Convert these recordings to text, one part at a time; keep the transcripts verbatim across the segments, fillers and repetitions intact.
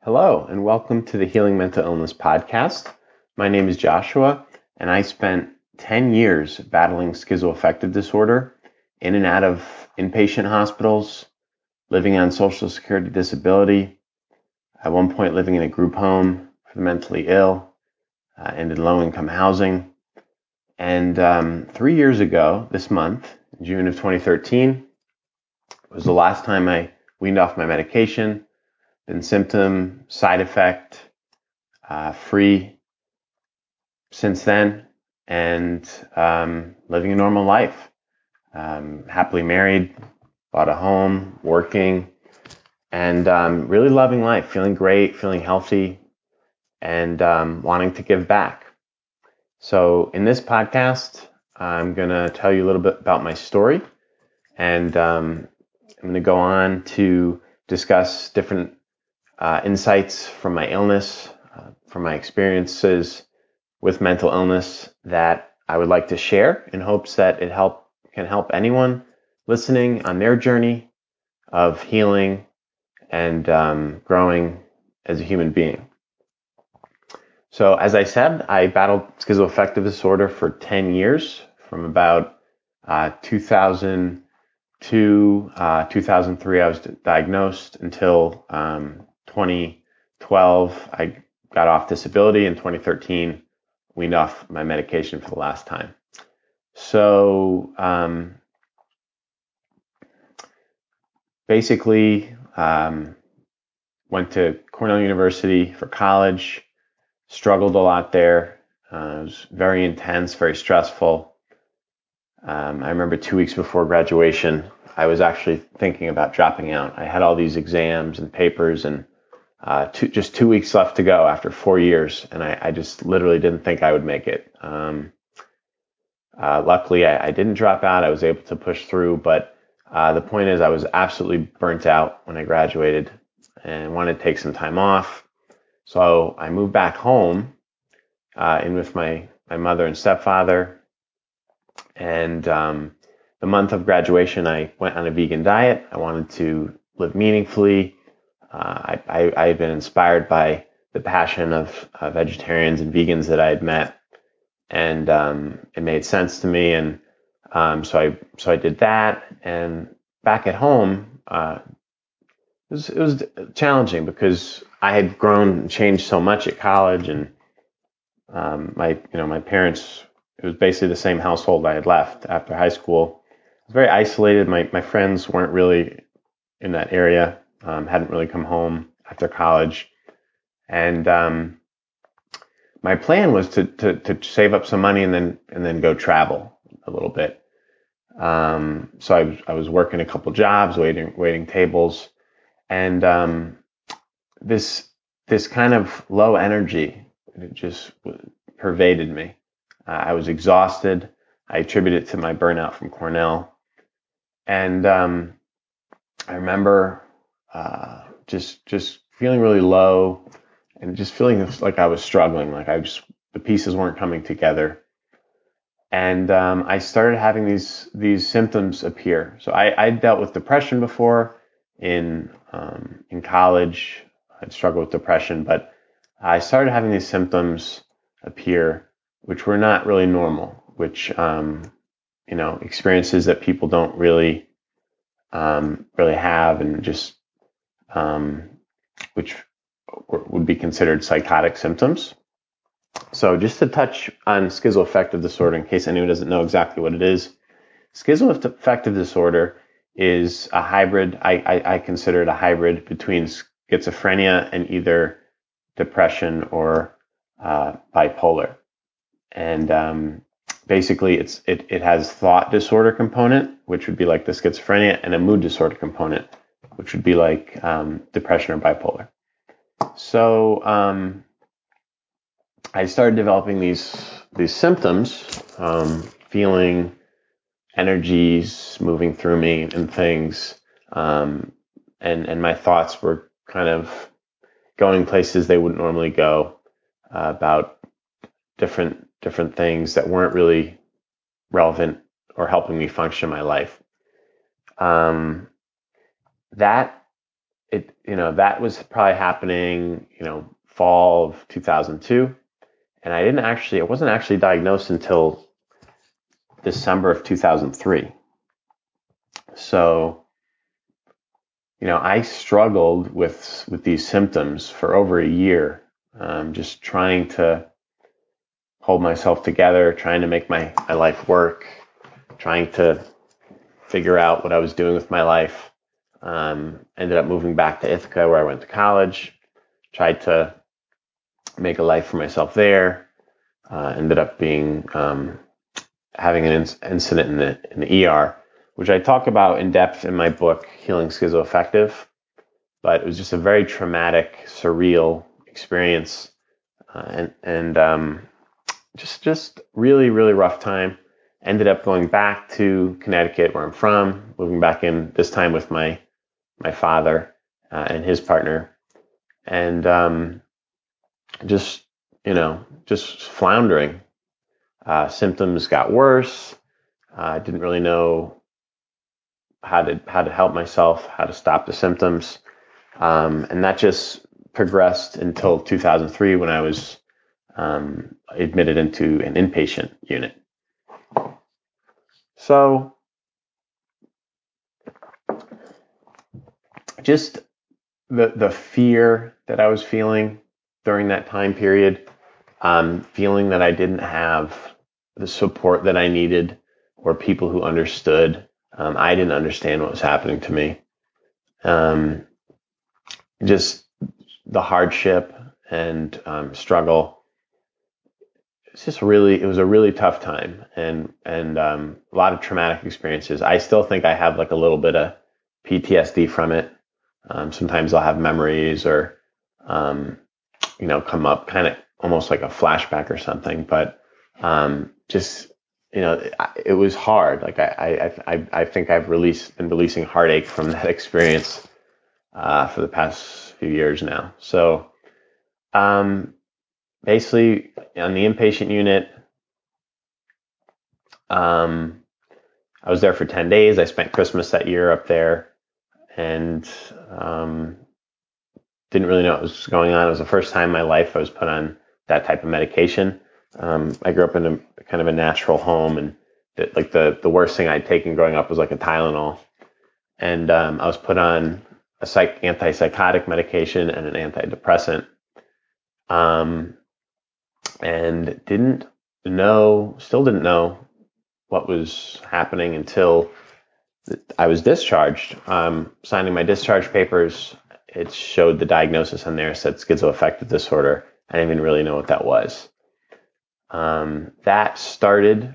Hello, and welcome to the Healing Mental Illness Podcast. My name is Joshua, and I spent ten years battling schizoaffective disorder in and out of inpatient hospitals, living on Social Security disability, at one point living in a group home for the mentally ill, uh, and in low-income housing. And um, three years ago, this month, in June of twenty thirteen, was the last time I weaned off my medication. Been symptom, side effect, uh, free since then, and um, living a normal life. Um, happily married, bought a home, working, and um, really loving life, feeling great, feeling healthy, and um, wanting to give back. So in this podcast, I'm going to tell you a little bit about my story, and um, I'm going to go on to discuss different Uh, insights from my illness, uh, from my experiences with mental illness that I would like to share in hopes that it help can help anyone listening on their journey of healing and um, growing as a human being. So as I said, I battled schizoaffective disorder for ten years, from about uh, two thousand two, uh, two thousand three I was diagnosed until um, twenty twelve, I got off disability. In twenty thirteen, weaned off my medication for the last time. So um, basically, um, went to Cornell University for college, struggled a lot there. Uh, it was very intense, very stressful. Um, I remember two weeks before graduation, I was actually thinking about dropping out. I had all these exams and papers and Uh, two, just two weeks left to go after four years, and I, I just literally didn't think I would make it. Um, uh, luckily, I, I didn't drop out. I was able to push through, but uh, the point is I was absolutely burnt out when I graduated and wanted to take some time off. So I moved back home uh, in with my, my mother and stepfather, and um, the month of graduation, I went on a vegan diet. I wanted to live meaningfully. Uh, I, I, I had been inspired by the passion of uh, vegetarians and vegans that I had met, and um, it made sense to me. And um, so I so I did that. And back at home, uh, it was it was challenging because I had grown and changed so much at college, and um, my you know my parents. It was basically the same household I had left after high school. I was very isolated. My my friends weren't really in that area. Um, hadn't really come home after college, and um, my plan was to, to to save up some money and then and then go travel a little bit. Um, so I was I was working a couple jobs, waiting waiting tables, and um, this this kind of low energy, it just pervaded me. Uh, I was exhausted. I attribute it to my burnout from Cornell, and um, I remember uh, just just feeling really low and just feeling like I was struggling, like I just the pieces weren't coming together. And um, I started having these these symptoms appear. So I, I dealt with depression before in um, in college. I'd struggled with depression, but I started having these symptoms appear, which were not really normal, which um, you know experiences that people don't really um, really have, and just um, which would be considered psychotic symptoms. So just to touch on schizoaffective disorder, in case anyone doesn't know exactly what it is, schizoaffective disorder is a hybrid. I, I, I consider it a hybrid between schizophrenia and either depression or uh, bipolar. And um, basically, it's it, it has thought disorder component, which would be like the schizophrenia, and a mood disorder component, which would be like um, depression or bipolar. So um, I started developing these these symptoms, um, feeling energies moving through me and things, um, and and my thoughts were kind of going places they wouldn't normally go, uh, about different different things that weren't really relevant or helping me function in my life. Um, that it, you know, that was probably happening, you know, fall of two thousand two. And I didn't actually, I wasn't actually diagnosed until December of two thousand three. So, you know, I struggled with, with these symptoms for over a year, um, just trying to hold myself together, trying to make my, my life work, trying to figure out what I was doing with my life. Um, ended up moving back to Ithaca, where I went to college, tried to make a life for myself there. Uh, ended up being um, having an in- incident in the in the E R, which I talk about in depth in my book, Healing Schizoaffective. But it was just a very traumatic, surreal experience, uh, and and um, just just really really rough time. Ended up going back to Connecticut, where I'm from, moving back in this time with my my father uh, and his partner, and um, just you know just floundering. Uh, symptoms got worse. I uh, didn't really know how to how to help myself, how to stop the symptoms, um, and that just progressed until two thousand three, when I was um, admitted into an inpatient unit. So, just the the fear that I was feeling during that time period, um, feeling that I didn't have the support that I needed, or people who understood. Um, I didn't understand what was happening to me. Um, just the hardship and um, struggle. It's just really, it was a really tough time, and and um, a lot of traumatic experiences. I still think I have like a little bit of P T S D from it. Um, sometimes I'll have memories, or um, you know, come up kind of almost like a flashback or something. But um, just you know, it, it was hard. Like I, I, I, I think I've released, been releasing heartache from that experience uh, for the past few years now. So um, basically, on the inpatient unit, um, I was there for ten days. I spent Christmas that year up there, and um, didn't really know what was going on. It was the first time in my life I was put on that type of medication. Um, I grew up in a kind of a natural home, and the, like the the worst thing I'd taken growing up was like a Tylenol, and um, I was put on a psych antipsychotic medication and an antidepressant, um, and didn't know, still didn't know what was happening until I was discharged. Um, signing my discharge papers, it showed the diagnosis on there, said schizoaffective disorder. I didn't even really know what that was. Um, that started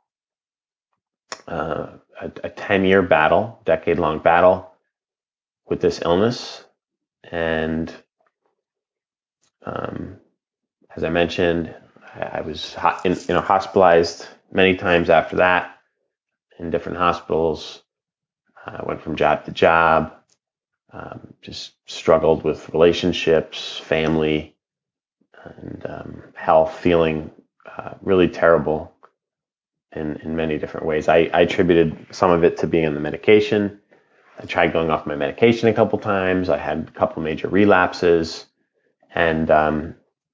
uh, a, a ten-year battle, decade-long battle with this illness. And um, as I mentioned, I, I was ho- in, you know, hospitalized many times after that in different hospitals. I went from job to job, um, just struggled with relationships, family, and um, health, feeling uh, really terrible in, in many different ways. I, I attributed some of it to being on the medication. I tried going off my medication a couple times. I had a couple major relapses, and um,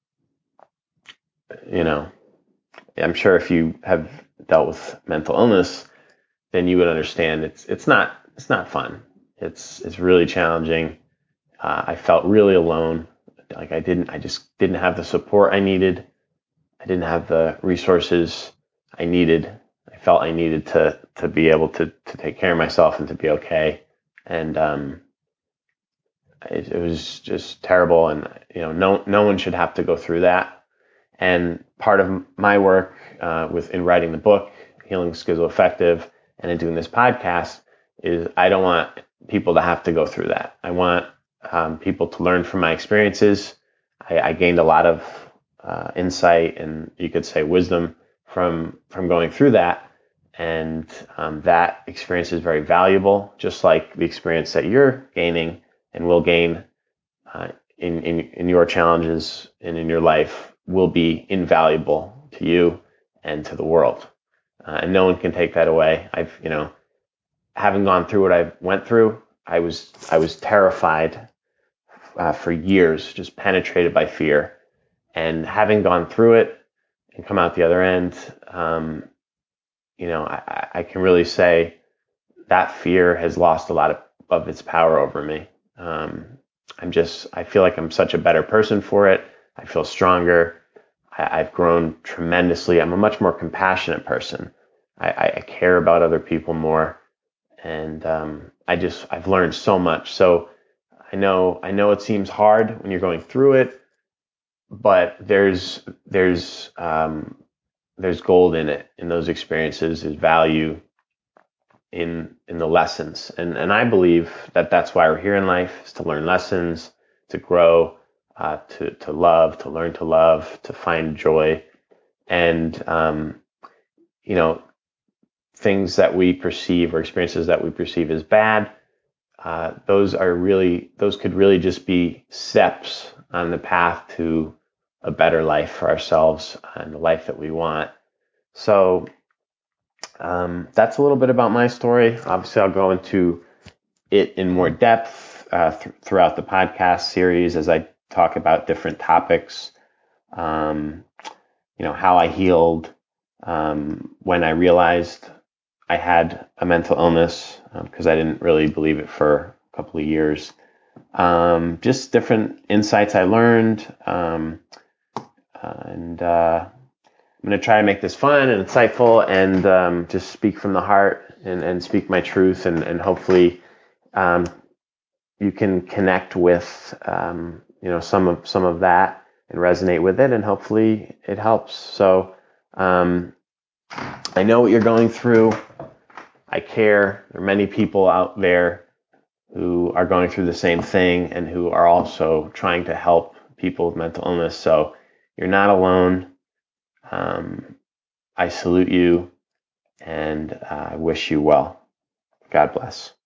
you know, I'm sure if you have dealt with mental illness, then you would understand it's it's not it's not fun. It's it's really challenging. Uh, I felt really alone. Like I didn't, I just didn't have the support I needed. I didn't have the resources I needed. I felt I needed to to be able to to take care of myself and to be okay. And um, it, it was just terrible. And you know, no no one should have to go through that. And part of my work uh, with in writing the book, Healing Schizoaffective, and in doing this podcast, is I don't want people to have to go through that. I want um, people to learn from my experiences. I, I gained a lot of uh, insight, and you could say wisdom from from going through that. And um, that experience is very valuable, just like the experience that you're gaining and will gain uh, in, in in your challenges and in your life will be invaluable to you and to the world. Uh, and no one can take that away. I've, you know, having gone through what I went through, I was I was terrified uh, for years, just penetrated by fear. And having gone through it and come out the other end, um, you know, I, I can really say that fear has lost a lot of, of its power over me. Um, I'm just, I feel like I'm such a better person for it. I feel stronger. I, I've grown tremendously. I'm a much more compassionate person. I, I care about other people more. And um, I just, I've learned so much. So I know, I know it seems hard when you're going through it, but there's, there's, um, there's gold in it, in those experiences. There's value in in the lessons, and and I believe that that's why we're here in life, is to learn lessons, to grow, uh, to to love, to learn to love, to find joy, and um, you know, things that we perceive or experiences that we perceive as bad, uh, those are really those could really just be steps on the path to a better life for ourselves and the life that we want. So um, that's a little bit about my story. Obviously, I'll go into it in more depth uh, th- throughout the podcast series as I talk about different topics. Um, you know, how I healed um, when I realized I had a mental illness, because um, I didn't really believe it for a couple of years. Um, just different insights I learned, um, and uh, I'm going to try to make this fun and insightful, and um, just speak from the heart and, and speak my truth, and, and hopefully um, you can connect with um, you know some of some of that and resonate with it, and hopefully it helps. So um, I know what you're going through. I care. There are many people out there who are going through the same thing and who are also trying to help people with mental illness. So you're not alone. Um, I salute you, and uh, I wish you well. God bless.